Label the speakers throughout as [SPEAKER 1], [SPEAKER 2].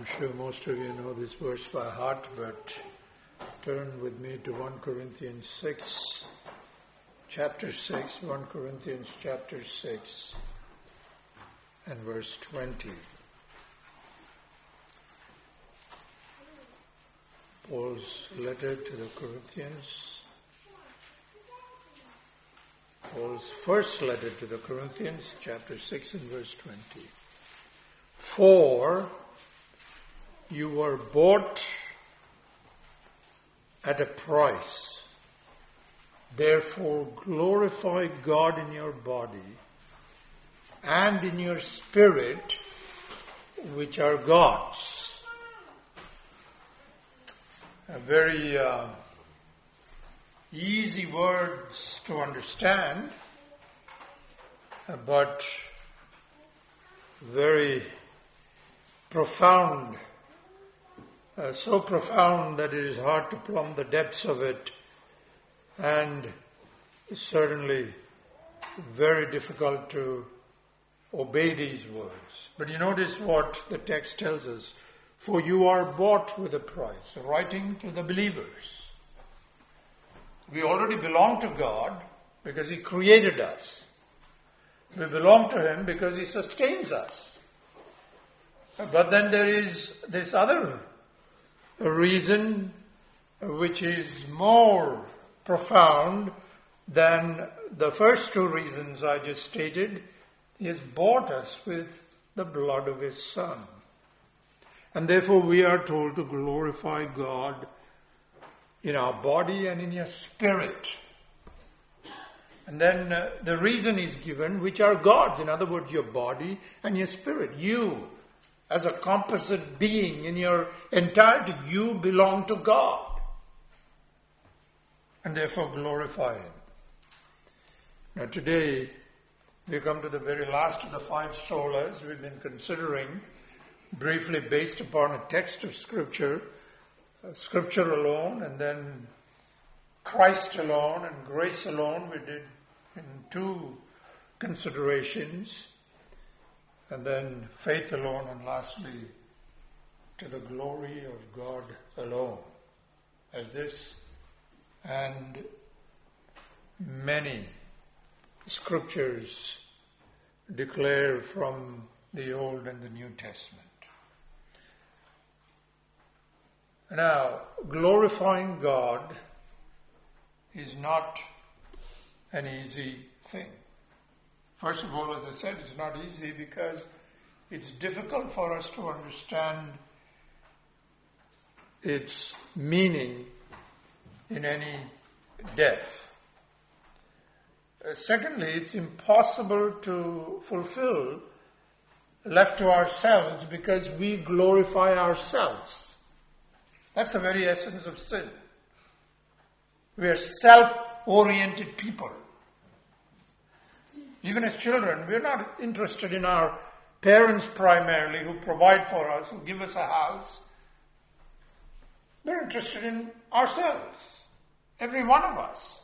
[SPEAKER 1] sure most of you know this verse by heart, but turn with me to 1 Corinthians 6, chapter 6, 1 Corinthians chapter 6 and verse 20. Paul's letter to the Corinthians, Paul's first letter to the Corinthians, chapter 6 and verse 20. For you were bought at a price. Therefore glorify God in your body and in your spirit, which are God's. A very easy words to understand, but very profound. So profound that it is hard to plumb the depths of it, and certainly very difficult to obey these words. But you notice what the text tells us. For you are bought with a price, writing to the believers. We already belong to God because He created us. We belong to Him because He sustains us. But then there is this other reason which is more profound than the first two reasons I just stated. He has bought us with the blood of His Son. And therefore we are told to glorify God in our body and in your spirit. And then the reason is given, which are God's. In other words, your body and your spirit. You, as a composite being in your entirety, you belong to God. And therefore glorify Him. Now today, we come to the very last of the five solas we've been considering, briefly based upon a text of Scripture, Scripture alone, and then Christ alone and grace alone. We did in two considerations, and then faith alone, and lastly, to the glory of God alone. As this and many Scriptures declare from the Old and the New Testament. Now, glorifying God is not an easy thing. First of all, as I said, it's not easy because it's difficult for us to understand its meaning in any depth. Secondly, it's impossible to fulfill left to ourselves because we glorify ourselves. That's the very essence of sin. We are self-oriented people. Even as children, we're not interested in our parents primarily, who provide for us, who give us a house. We're interested in ourselves, every one of us.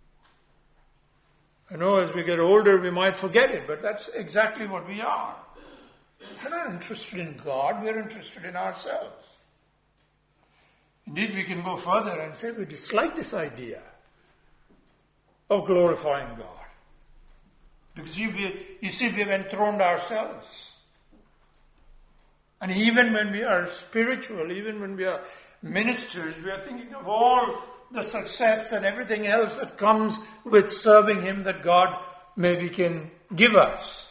[SPEAKER 1] I know as we get older we might forget it, but that's exactly what we are. We're not interested in God, we're interested in ourselves. Indeed, we can go further and say we dislike this idea of glorifying God. Because you see, we have enthroned ourselves. And even when we are spiritual, even when we are ministers, we are thinking of all the success and everything else that comes with serving Him that God maybe can give us.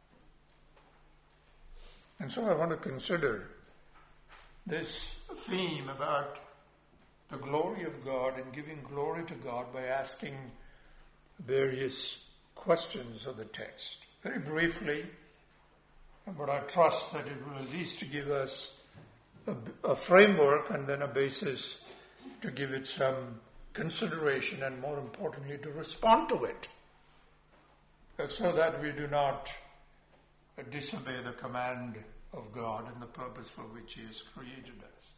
[SPEAKER 1] And so I want to consider this theme about the glory of God and giving glory to God by asking various questions of the text. Very briefly, but I trust that it will at least give us a framework and then a basis to give it some consideration and, more importantly, to respond to it, so that we do not disobey the command of God and the purpose for which He has created us.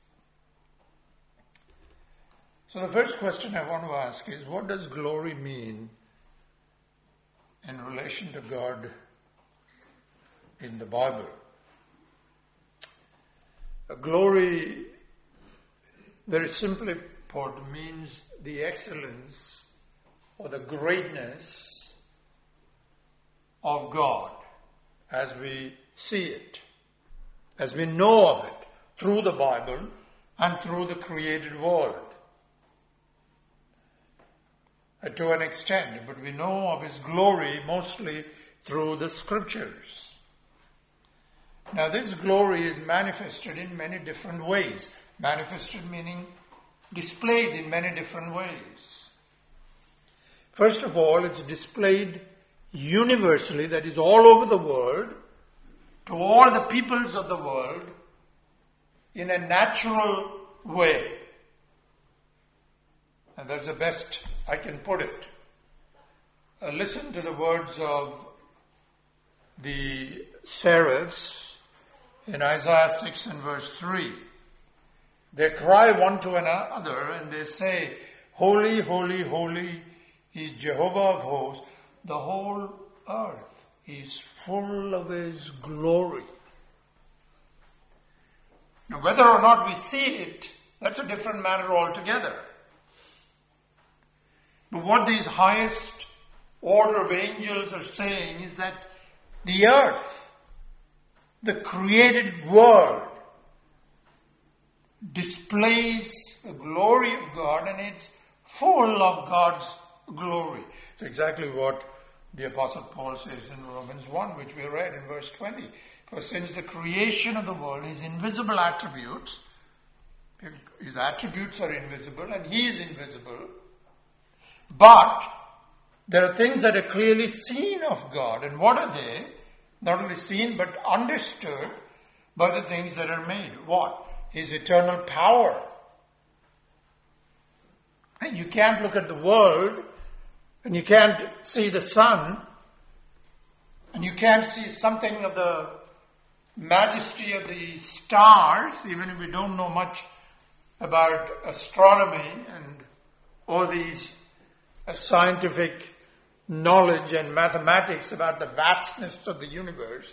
[SPEAKER 1] So the first question I want to ask is, what does glory mean in relation to God in the Bible? Glory, very simply put, means the excellence or the greatness of God as we see it, as we know of it through the Bible and through the created world. To an extent, but we know of His glory mostly through the Scriptures. Now this glory is manifested in many different ways. Manifested meaning displayed in many different ways. First of all, it's displayed universally, that is all over the world, to all the peoples of the world, in a natural way. And that's the best I can put it. Listen to the words of the seraphs in Isaiah 6 and verse 3. They cry one to another and they say, "Holy, holy, holy is Jehovah of hosts. The whole earth is full of His glory." Now, whether or not we see it, that's a different matter altogether. But what these highest order of angels are saying is that the earth, the created world, displays the glory of God, and it's full of God's glory. It's exactly what the Apostle Paul says in Romans 1, which we read in verse 20. For since the creation of the world, His invisible attributes, His attributes are invisible and He is invisible, but there are things that are clearly seen of God. And what are they? Not only seen but understood by the things that are made. What? His eternal power. And you can't look at the world and you can't see the sun and you can't see something of the majesty of the stars, even if we don't know much about astronomy and all these scientific knowledge and mathematics about the vastness of the universe.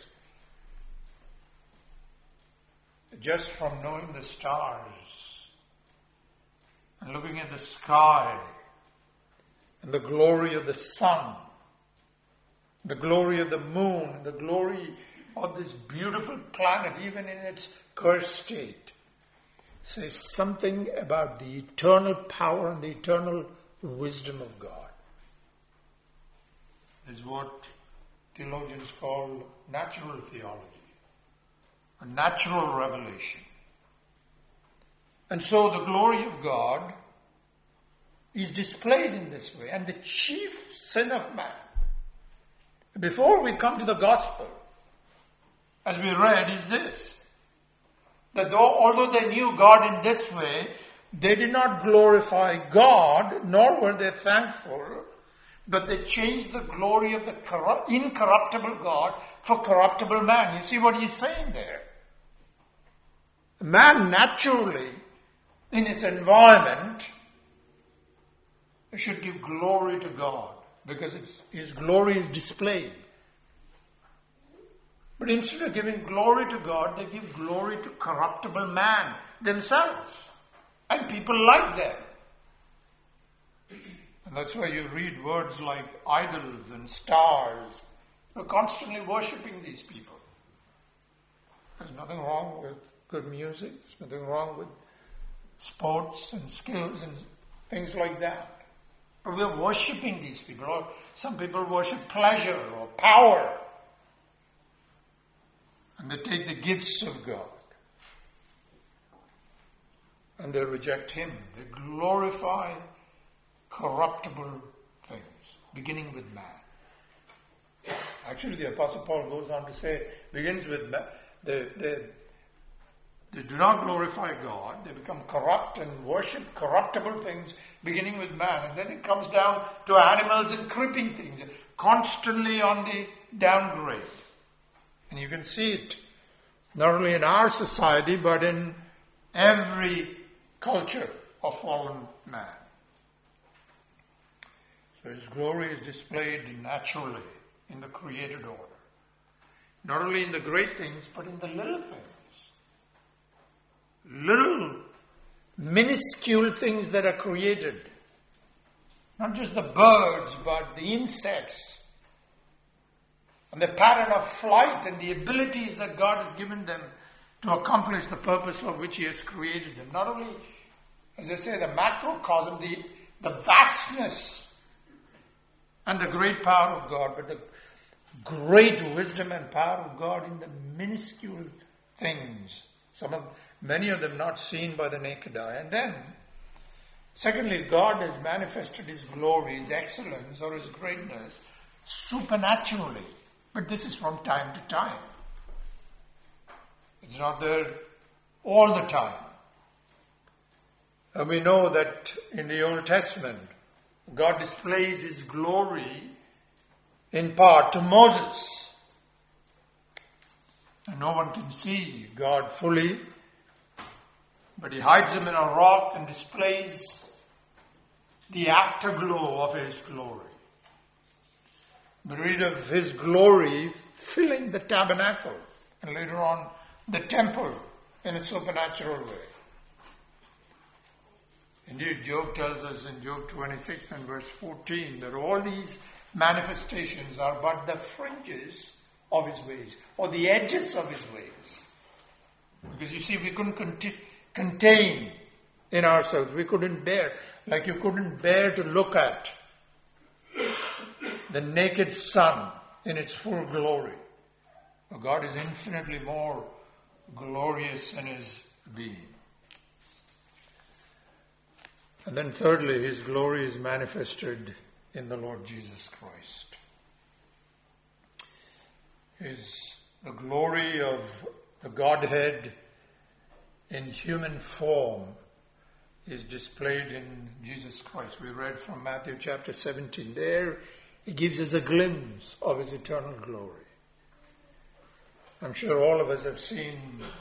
[SPEAKER 1] Just from knowing the stars and looking at the sky and the glory of the sun, the glory of the moon, the glory of this beautiful planet, even in its cursed state, says something about the eternal power and the eternal wisdom of God. This is what theologians call natural theology, a natural revelation. And so the glory of God is displayed in this way. And the chief sin of man, before we come to the gospel, as we read, is this: that although they knew God in this way, they did not glorify God, nor were they thankful, but they changed the glory of the incorruptible God for corruptible man. You see what he's saying there? Man naturally, in his environment, should give glory to God because His glory is displayed. But instead of giving glory to God, they give glory to corruptible man themselves. And people like them. And that's why you read words like idols and stars. They're constantly worshipping these people. There's nothing wrong with good music. There's nothing wrong with sports and skills and things like that. But we're worshipping these people. Or some people worship pleasure or power. And they take the gifts of God. And they reject Him. They glorify corruptible things, beginning with man. Actually, the Apostle Paul goes on to say, begins with man. They do not glorify God. They become corrupt and worship corruptible things, beginning with man. And then it comes down to animals and creeping things, constantly on the downgrade. And you can see it not only in our society, but in every culture of fallen man. So His glory is displayed naturally in the created order. Not only in the great things, but in the little things. little minuscule things that are created. Not just the birds, but the insects. And the pattern of flight and the abilities that God has given them to accomplish the purpose for which He has created them. Not only, as I say, the macrocosm, the vastness and the great power of God, but the great wisdom and power of God in the minuscule things. Many of them not seen by the naked eye. And then, secondly, God has manifested His glory, His excellence, or His greatness supernaturally. But this is from time to time. It's not there all the time. And we know that in the Old Testament, God displays His glory in part to Moses. And no one can see God fully, but He hides Him in a rock and displays the afterglow of His glory. We read of His glory filling the tabernacle and later on the temple in a supernatural way. Indeed, Job tells us in Job 26 and verse 14 that all these manifestations are but the fringes of His ways, or the edges of His ways. Because you see, we couldn't contain in ourselves. We couldn't bear, like you couldn't bear to look at the naked sun in its full glory. For God is infinitely more glorious in His being. And then thirdly, His glory is manifested in the Lord Jesus Christ. The glory of the Godhead in human form is displayed in Jesus Christ. We read from Matthew chapter 17. There He gives us a glimpse of His eternal glory. I'm sure all of us have seen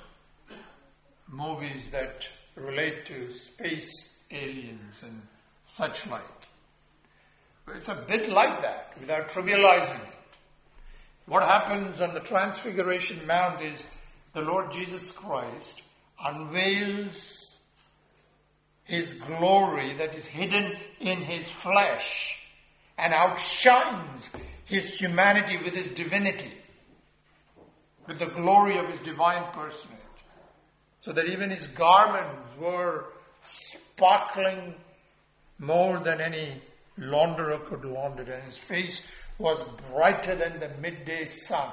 [SPEAKER 1] movies that relate to space aliens and such like. It's a bit like that, without trivializing it. What happens on the Transfiguration Mount is the Lord Jesus Christ unveils His glory that is hidden in His flesh and outshines His humanity with His divinity, with the glory of His divine personage. So that even His garments were sparkling more than any launderer could launder, and His face was brighter than the midday sun.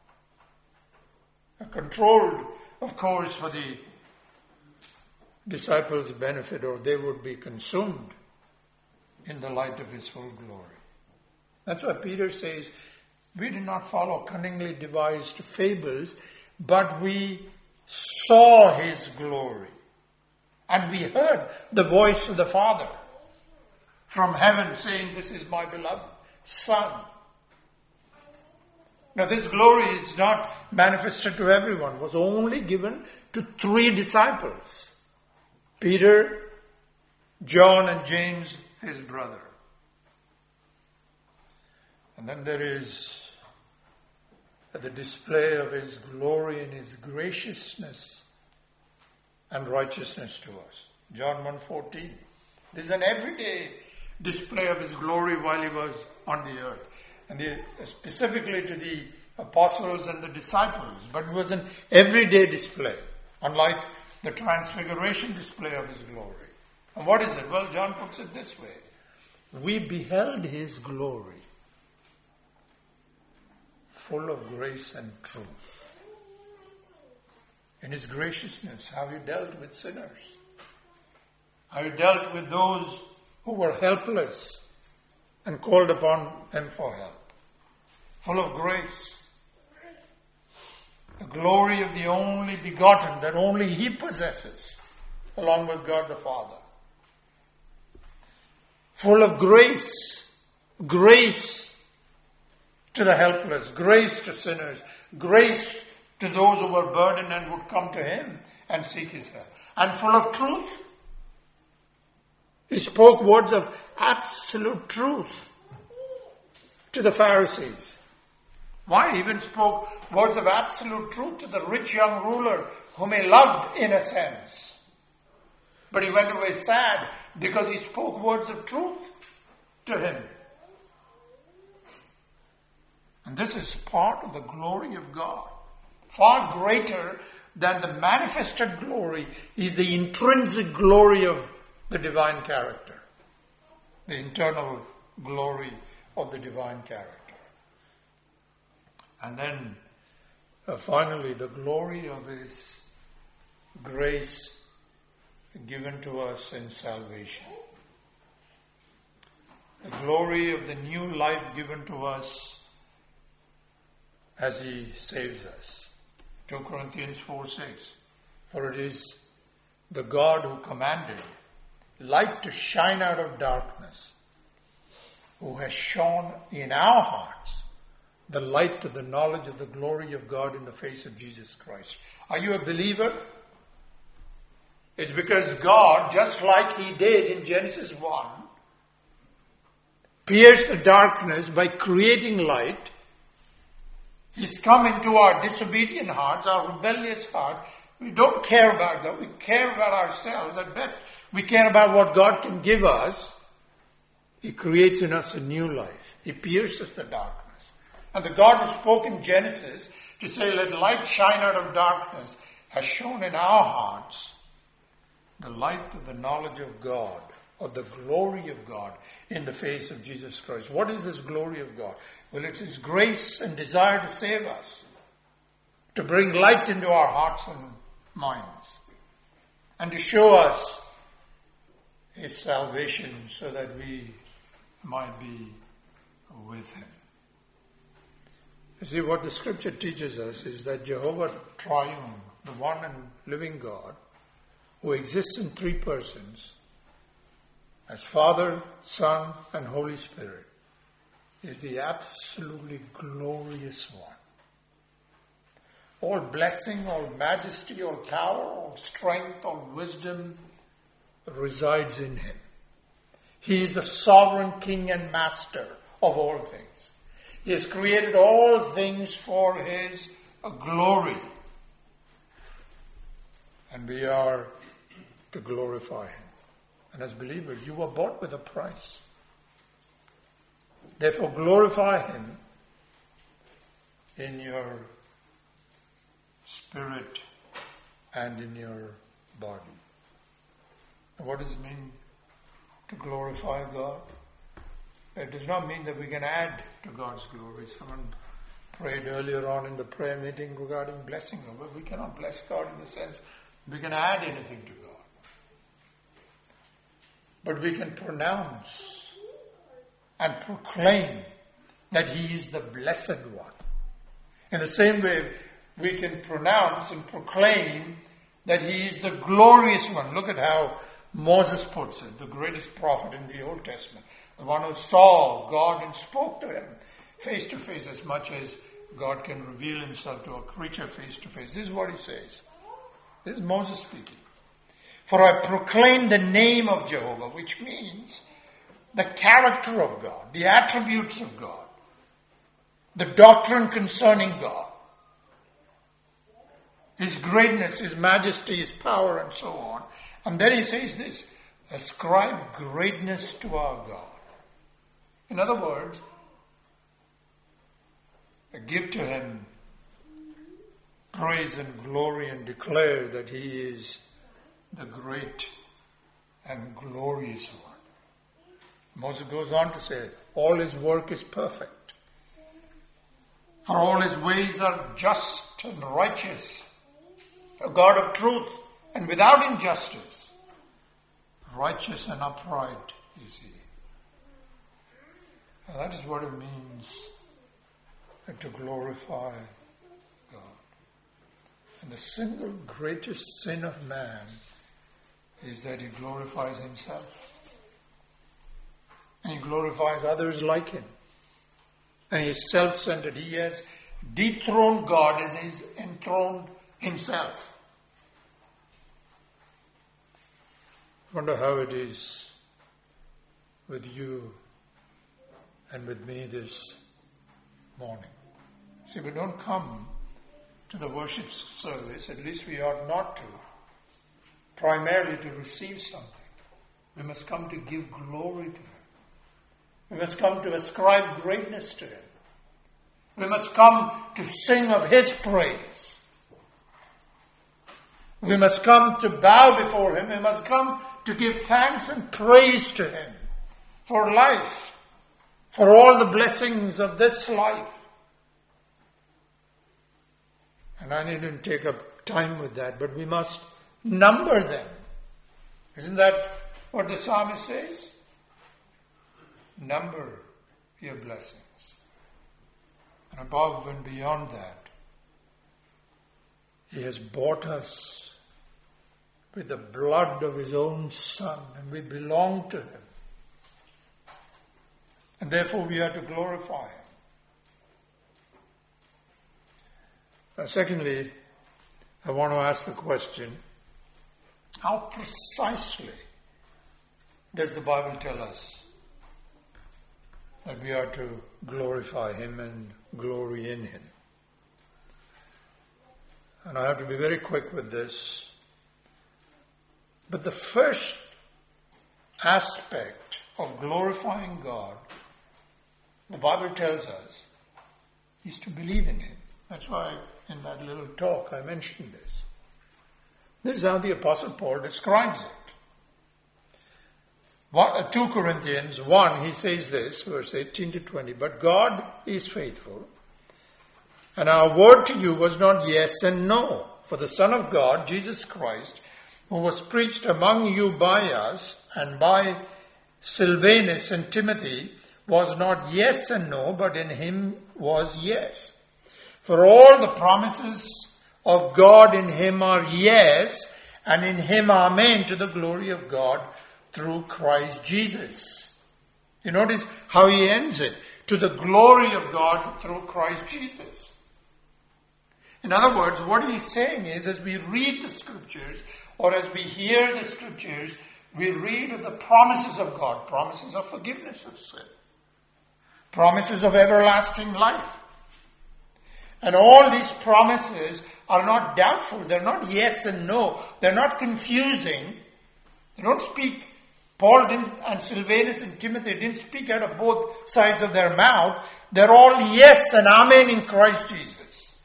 [SPEAKER 1] Controlled, of course, for the disciples' benefit, or they would be consumed in the light of His full glory. That's why Peter says, we did not follow cunningly devised fables, but we saw His glory. And we heard the voice of the Father from heaven saying, this is my beloved Son. Now this glory is not manifested to everyone. It was only given to 3 disciples. Peter, John, and James, his brother. And then there is the display of His glory and His graciousness and righteousness to us. John 1:14. This is an everyday display of His glory while He was on the earth. And specifically to the apostles and the disciples. But it was an everyday display, unlike the Transfiguration display of His glory. And what is it? Well, John puts it this way. We beheld His glory, full of grace and truth. In His graciousness, how He dealt with sinners. How He dealt with those who were helpless and called upon Him for help. Full of grace. The glory of the only begotten that only He possesses, along with God the Father. Full of grace. Grace to the helpless. Grace to sinners. Grace to those who were burdened and would come to Him and seek His help. And full of truth. He spoke words of absolute truth to the Pharisees. Why? He even spoke words of absolute truth to the rich young ruler whom he loved in a sense. But he went away sad because he spoke words of truth to him. And this is part of the glory of God. Far greater than the manifested glory is the intrinsic glory of the divine character. The internal glory of the divine character. And then finally the glory of His grace given to us in salvation. The glory of the new life given to us as He saves us. 2 Corinthians 4:6. For it is the God who commanded light to shine out of darkness, who has shone in our hearts the light to the knowledge of the glory of God in the face of Jesus Christ. Are you a believer? It's because God, just like He did in Genesis 1, pierced the darkness by creating light. He's come into our disobedient hearts, our rebellious hearts. We don't care about God. We care about ourselves. At best, we care about what God can give us. He creates in us a new life. He pierces the darkness. And the God who spoke in Genesis to say, let light shine out of darkness, has shown in our hearts the light of the knowledge of God, of the glory of God in the face of Jesus Christ. What is this glory of God? Well, it's His grace and desire to save us, to bring light into our hearts and minds, and to show us His salvation so that we might be with Him. You see, what the Scripture teaches us is that Jehovah Triune, the one and living God, who exists in three persons, as Father, Son, and Holy Spirit, is the absolutely glorious one. All blessing, all majesty, all power, all strength, all wisdom resides in Him. He is the sovereign King and Master of all things. He has created all things for His glory. And we are to glorify Him. And as believers, you were bought with a price. Therefore, glorify Him in your spirit and in your body. And what does it mean to glorify God? It does not mean that we can add to God's glory. Someone prayed earlier on in the prayer meeting regarding blessing. But we cannot bless God in the sense we can add anything to God. But we can pronounce and proclaim that He is the blessed one. In the same way, we can pronounce and proclaim that He is the glorious one. Look at how Moses puts it, the greatest prophet in the Old Testament. The one who saw God and spoke to Him face to face as much as God can reveal Himself to a creature face to face. This is what he says. This is Moses speaking. For I proclaim the name of Jehovah, which means the character of God, the attributes of God, the doctrine concerning God, His greatness, His majesty, His power, and so on. And then he says this, ascribe greatness to our God. In other words, give to Him praise and glory and declare that He is the great and glorious one. Moses goes on to say, all His work is perfect. For all His ways are just and righteous. A God of truth and without injustice. Righteous and upright is He. And that is what it means to glorify God. And the single greatest sin of man is that he glorifies himself. And he glorifies others like him. And he is self-centered. He has dethroned God as he is enthroned himself. I wonder how it is with you and with me this morning. See, we don't come to the worship service, at least we ought not to, primarily to receive something. We must come to give glory to Him. We must come to ascribe greatness to Him. We must come to sing of His praise. We must come to bow before Him. We must come to give thanks and praise to Him for life, for all the blessings of this life. And I needn't take up time with that, but we must number them. Isn't that what the psalmist says? Number your blessings. And above and beyond that, He has bought us with the blood of His own Son, and we belong to Him. And therefore we are to glorify Him. Secondly, I want to ask the question, how precisely does the Bible tell us that we are to glorify Him and glory in Him? And I have to be very quick with this. But the first aspect of glorifying God, the Bible tells us, is to believe in Him. That's why in that little talk I mentioned this. This is how the Apostle Paul describes it. 2 Corinthians 1, he says this, verse 18 to 20, "But God is faithful, and our word to you was not yes and no. For the Son of God, Jesus Christ, who was preached among you by us and by Silvanus and Timothy, was not yes and no, but in Him was yes. For all the promises of God in Him are yes, and in Him amen, to the glory of God through Christ Jesus." You notice how he ends it. To the glory of God through Christ Jesus. In other words, what he's saying is, as we read the Scriptures, or as we hear the Scriptures, we read of the promises of God, promises of forgiveness of sin, promises of everlasting life. And all these promises are not doubtful. They're not yes and no. They're not confusing. They don't speak. Paul didn't, and Silvanus and Timothy didn't speak out of both sides of their mouth. They're all yes and amen in Christ Jesus.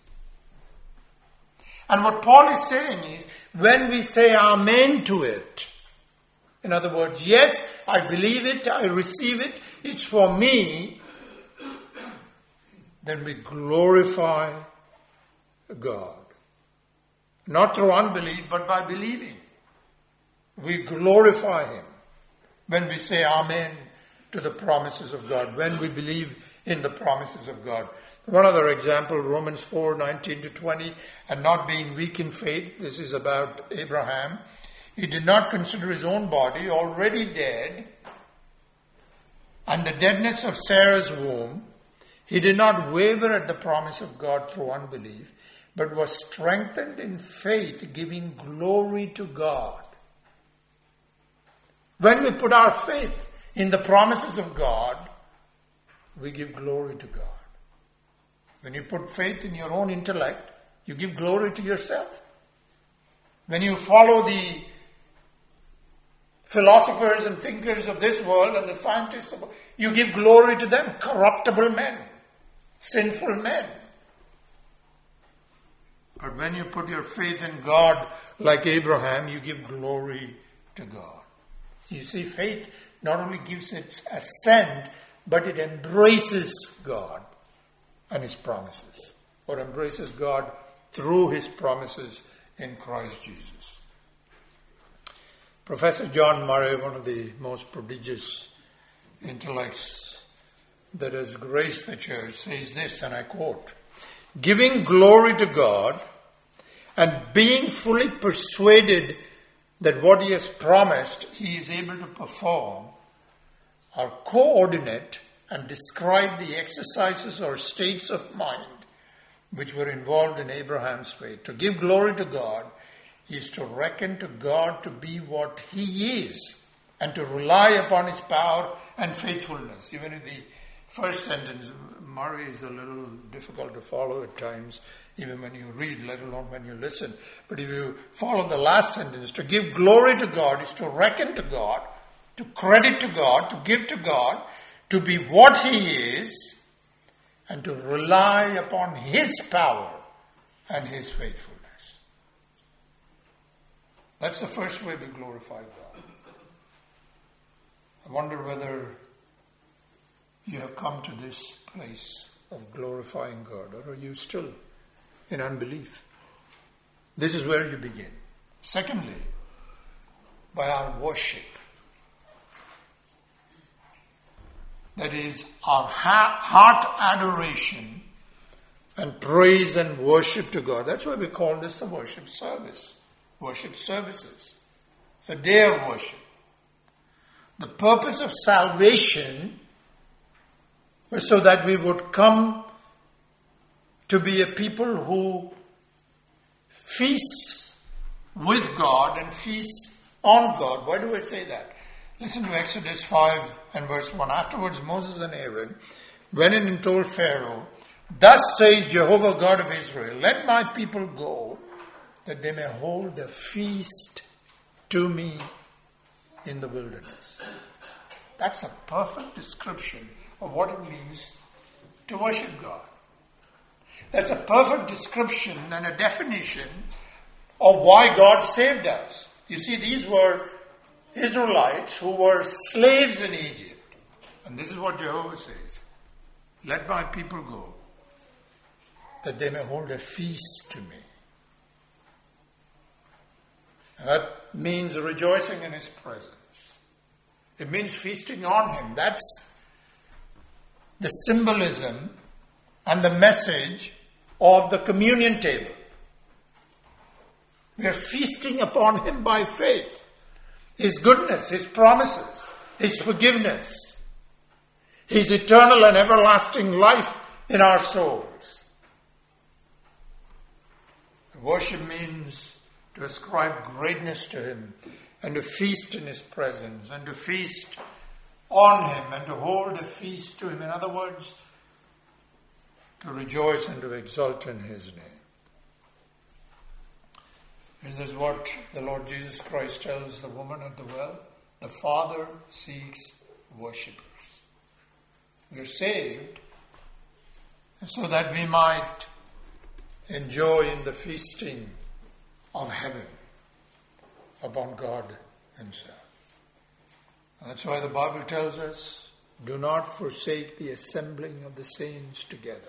[SPEAKER 1] And what Paul is saying is, when we say amen to it, in other words, yes, I believe it, I receive it, it's for me, then we glorify God. Not through unbelief, but by believing. We glorify Him when we say amen to the promises of God, when we believe in the promises of God. One other example, Romans 4, 19 to 20, and not being weak in faith. This is about Abraham. He did not consider his own body already dead, and the deadness of Sarah's womb. He did not waver at the promise of God through unbelief, but was strengthened in faith, giving glory to God. When we put our faith in the promises of God, we give glory to God. When you put faith in your own intellect, you give glory to yourself. When you follow the philosophers and thinkers of this world and the scientists, you give glory to them, corruptible men, sinful men. But when you put your faith in God like Abraham, you give glory to God. You see, faith not only gives its assent, but it embraces God and His promises, or embraces God through His promises in Christ Jesus. Professor John Murray, one of the most prodigious intellects that has graced the church, says this, and I quote, "Giving glory to God and being fully persuaded that what He has promised He is able to perform are coordinate and describe the exercises or states of mind which were involved in Abraham's faith. To give glory to God is to reckon to God to be what He is and to rely upon His power and faithfulness." Even in the first sentence, Murray is a little difficult to follow at times, even when you read, let alone when you listen. But if you follow the last sentence, to give glory to God is to reckon to God, to credit to God, to give to God, to be what He is, and to rely upon His power and His faithfulness. That's the first way we glorify God. I wonder whether you have come to this place of glorifying God, or are you still in unbelief? This is where you begin. Secondly, by our worship. That is, our heart adoration and praise and worship to God. That's why we call this a worship service. Worship services. It's a day of worship. The purpose of salvation was so that we would come to be a people who feast with God and feast on God. Why do I say that? Listen to Exodus 5 and verse 1. Afterwards Moses and Aaron went in and told Pharaoh, "Thus says Jehovah God of Israel, let my people go, that they may hold a feast to me in the wilderness." That's a perfect description of what it means to worship God. That's a perfect description and a definition of why God saved us. You see, these were Israelites who were slaves in Egypt. And this is what Jehovah says. Let my people go, that they may hold a feast to me. And that means rejoicing in His presence. It means feasting on Him. That's the symbolism and the message of the communion table. We are feasting upon Him by faith. His goodness, His promises, His forgiveness, His eternal and everlasting life in our souls. Worship means to ascribe greatness to Him and to feast in His presence and to feast on Him and to hold a feast to Him. In other words, to rejoice and to exult in His name. This is what the Lord Jesus Christ tells the woman at the well. The Father seeks worshippers. We are saved so that we might enjoy in the feasting of heaven upon God Himself. And that's why the Bible tells us, do not forsake the assembling of the saints together.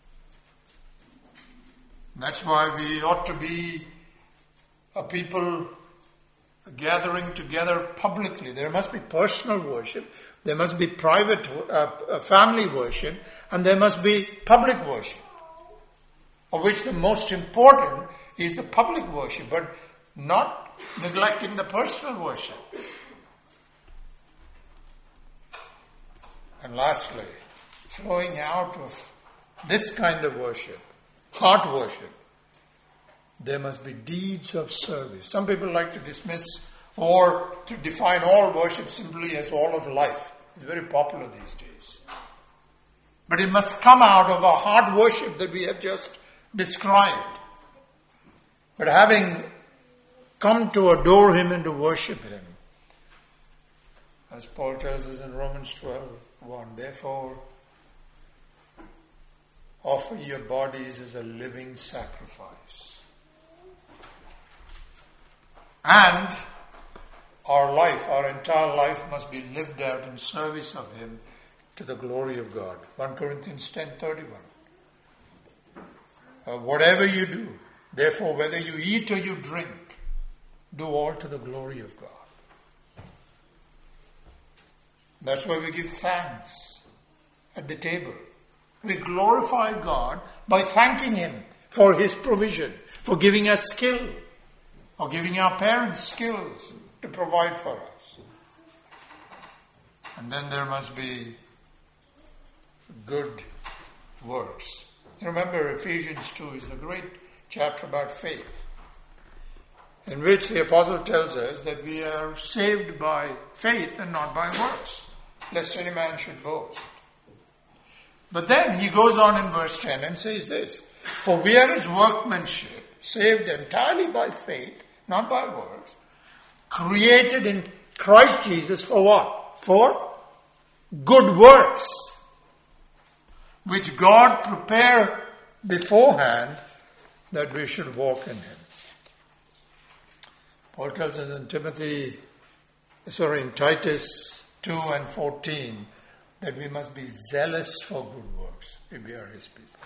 [SPEAKER 1] That's why we ought to be a people gathering together publicly. There must be personal worship, there must be private family worship, and there must be public worship, of which the most important is the public worship, but not neglecting the personal worship. And lastly, flowing out of this kind of worship, heart worship, there must be deeds of service. Some people like to dismiss or to define all worship simply as all of life. It's very popular these days. But it must come out of a heart worship that we have just described. But having come to adore Him and to worship Him, as Paul tells us in Romans 12:1, therefore offer your bodies as a living sacrifice. And our life, our entire life must be lived out in service of Him to the glory of God. 1 Corinthians 10:31. Whatever you do, therefore whether you eat or you drink, do all to the glory of God. That's why we give thanks at the table. We glorify God by thanking Him for His provision, for giving us skill, or giving our parents skills to provide for us. And then there must be good works. You remember Ephesians 2 is the great chapter about faith, in which the apostle tells us that we are saved by faith and not by works, lest any man should boast. But then he goes on in verse 10 and says this, for we are his workmanship, saved entirely by faith, not by works, created in Christ Jesus for what? For good works, which God prepared beforehand that we should walk in him. Paul tells us in Titus 2 and 14, that we must be zealous for good works if we are his people.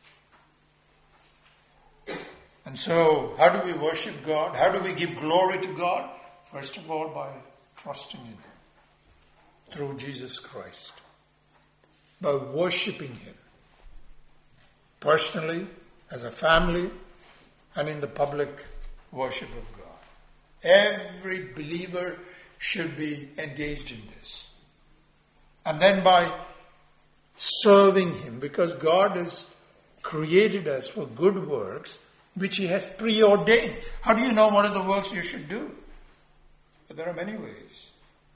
[SPEAKER 1] And so, how do we worship God? How do we give glory to God? First of all, by trusting in him through Jesus Christ. By worshipping him personally, as a family, and in the public worship of God. Every believer should be engaged in this. And then by serving him, because God has created us for good works, which he has preordained. How do you know what are the works you should do? But there are many ways.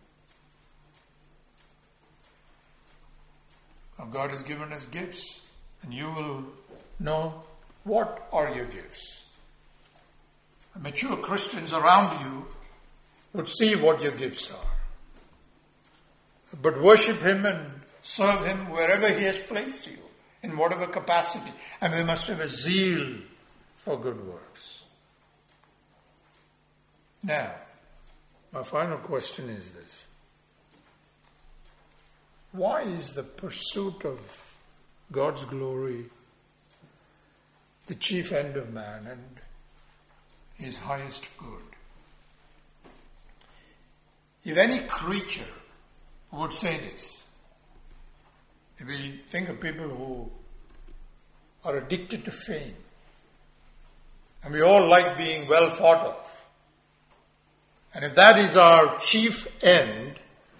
[SPEAKER 1] Now God has given us gifts, and you will know what are your gifts. Mature Christians around you would see what your gifts are. But worship him and serve him wherever he has placed you, in whatever capacity. And we must have a zeal for good works. Now, my final question is this. Why is the pursuit of God's glory the chief end of man and his highest good? If any creature would say this, if we think of people who are addicted to fame, and we all like being well thought of, and if that is our chief end,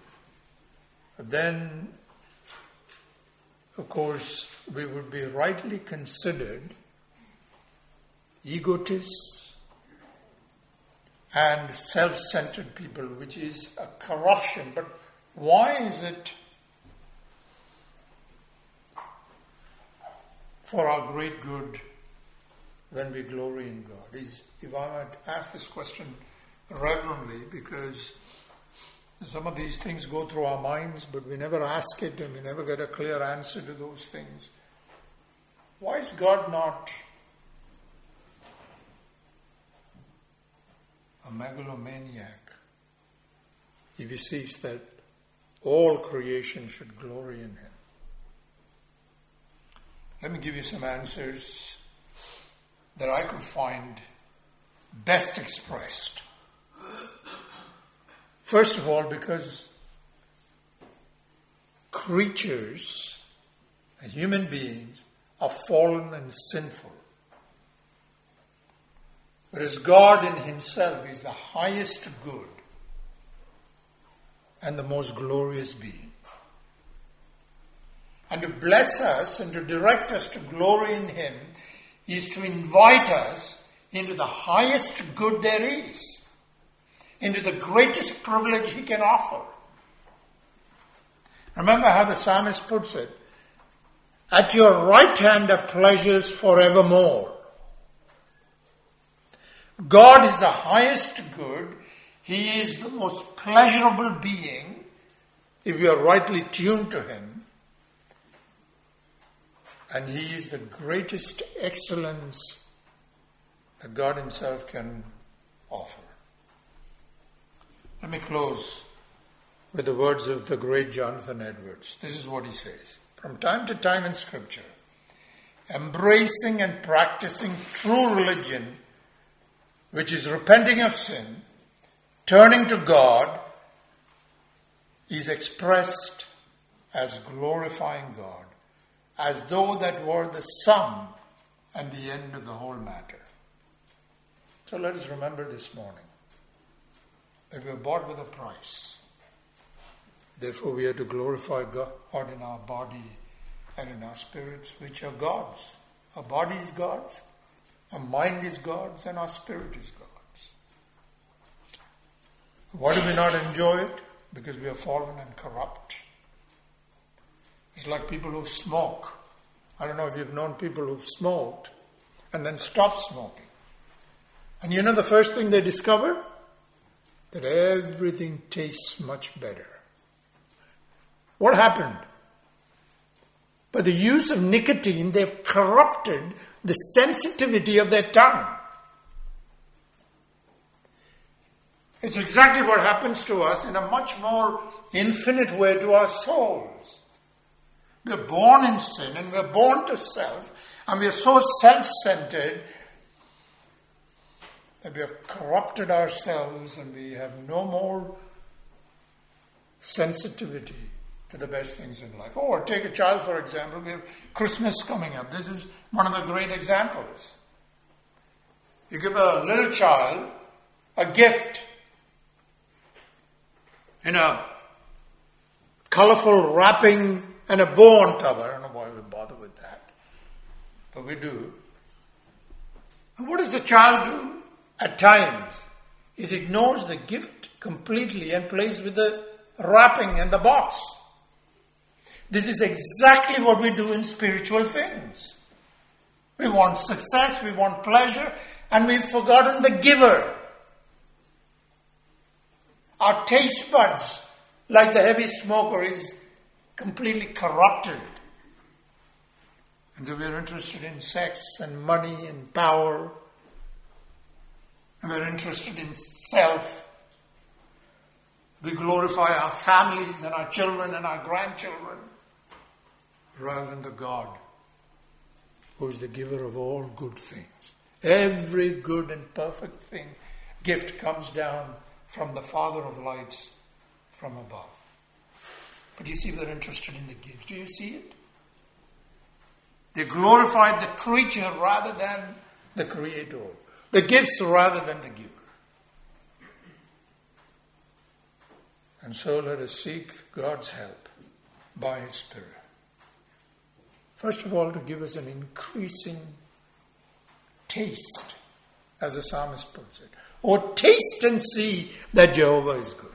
[SPEAKER 1] then, of course, we would be rightly considered egotists and self-centered people, which is a corruption. But why is it for our great good when we glory in God? If I might ask this question reverently, because some of these things go through our minds, but we never ask it and we never get a clear answer to those things. Why is God not a megalomaniac if he sees that all creation should glory in him? Let me give you some answers that I could find best expressed. First of all, because creatures, human beings, are fallen and sinful. Whereas God in himself is the highest good and the most glorious being. And to bless us and to direct us to glory in him is to invite us into the highest good there is, into the greatest privilege he can offer. Remember how the psalmist puts it, at your right hand are pleasures forevermore. God is the highest good. He is the most pleasurable being if we are rightly tuned to him. And he is the greatest excellence that God himself can offer. Let me close with the words of the great Jonathan Edwards. This is what he says. From time to time in Scripture, embracing and practicing true religion, which is repenting of sin, turning to God, is expressed as glorifying God, as though that were the sum and the end of the whole matter. So let us remember this morning that we are bought with a price. Therefore we are to glorify God in our body and in our spirits, which are God's. Our body is God's, our mind is God's, and our spirit is God's. Why do we not enjoy it? Because we are fallen and corrupt. It's like people who smoke. I don't know if you've known people who've smoked and then stopped smoking. And you know the first thing they discover? That everything tastes much better. What happened? By the use of nicotine, they've corrupted the sensitivity of their tongue. It's exactly what happens to us in a much more infinite way to our souls. We're born in sin and we're born to self, and we're so self-centered that we have corrupted ourselves and we have no more sensitivity to the best things in life. Or take a child, for example. We have Christmas coming up. This is one of the great examples. You give a little child a gift in a colorful wrapping and a bow on top. I don't know why we bother with that, but we do. And what does the child do? At times, it ignores the gift completely and plays with the wrapping and the box. This is exactly what we do in spiritual things. We want success, we want pleasure, and we've forgotten the giver. Our taste buds, like the heavy smoker, is completely corrupted. And so we're interested in sex and money and power. And we're interested in self. We glorify our families and our children and our grandchildren rather than the God who is the giver of all good things. Every good and perfect thing, gift comes down from the Father of lights from above. But you see, they're interested in the gift. Do you see it? They glorified the creature rather than the Creator. The gifts rather than the giver. And so let us seek God's help by His Spirit. First of all, to give us an increasing taste, as the psalmist puts it. Oh, taste and see that Jehovah is good.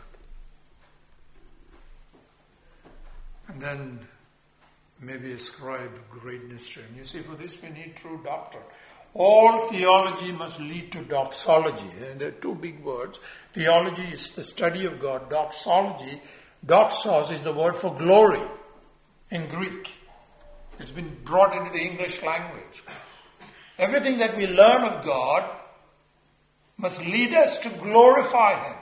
[SPEAKER 1] And then maybe ascribe greatness to Him. You see, for this we need true doctrine. All theology must lead to doxology. And there are two big words. Theology is the study of God. Doxology, doxos is the word for glory in Greek. It's been brought into the English language. Everything that we learn of God must lead us to glorify Him.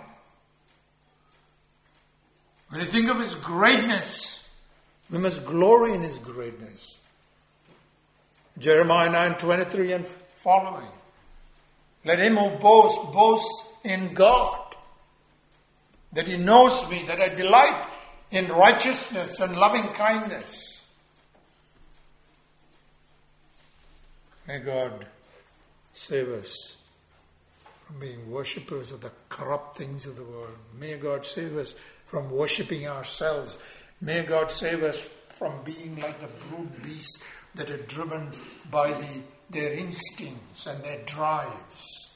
[SPEAKER 1] When you think of His greatness, we must glory in His greatness. Jeremiah 9:23 and following. Let him who boast in God, that he knows me, that I delight in righteousness and loving kindness. May God save us from being worshippers of the corrupt things of the world. May God save us from worshipping ourselves. May God save us from being like the brute beasts that are driven by their instincts and their drives.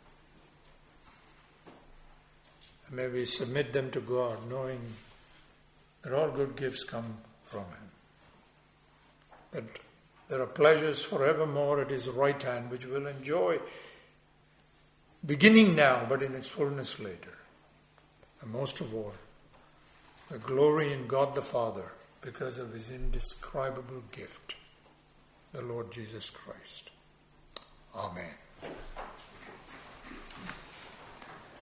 [SPEAKER 1] And may we submit them to God, knowing that all good gifts come from Him. That there are pleasures forevermore at His right hand, which we'll enjoy, beginning now, but in its fullness later. And most of all, the glory in God the Father, because of His indescribable gift, the Lord Jesus Christ. Amen.